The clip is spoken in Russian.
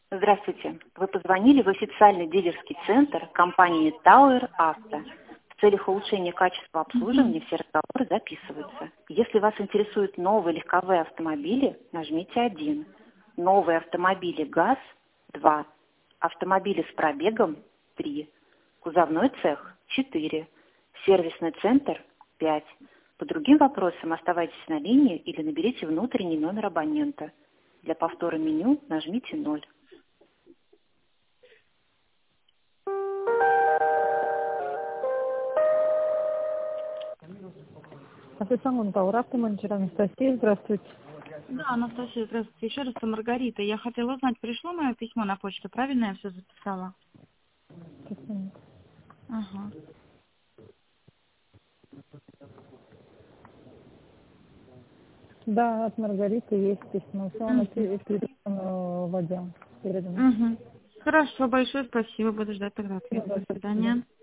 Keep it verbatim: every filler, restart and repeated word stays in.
Здравствуйте. Вы позвонили в официальный дилерский центр компании Tower Auto. В целях улучшения качества обслуживания все разговоры записываются. Если вас интересуют новые легковые автомобили, нажмите один. Новые автомобили ГАЗ– два. Автомобили с пробегом– три. Кузовной цех– четыре. Сервисный центр– пять. По другим вопросам оставайтесь на линии или наберите внутренний номер абонента. Для повтора меню нажмите ноль. Официальный Tower Auto, менеджер Анастасия, здравствуйте. Да, Анастасия, здравствуйте. Еще раз, это Маргарита. Я хотела узнать, пришло мое письмо на почту, правильно я все записала? Ага. Да, от Маргариты есть письмо. Все, она передана в отдел. Передано. Угу. Хорошо, большое спасибо. Буду ждать тогда ответа. До свидания.